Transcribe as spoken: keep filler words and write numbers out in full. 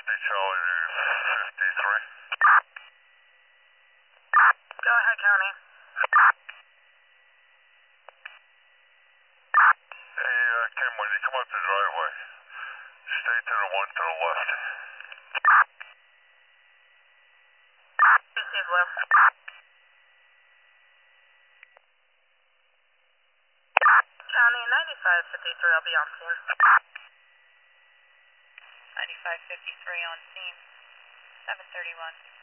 Charlie fifty-three. Go ahead, County. Hey, uh, Kim, when you come up the driveway, stay to the one to the left. Receive, Will. County ninety-five fifty-three, I'll be on scene. ninety-five fifty-three on scene. seven thirty-one.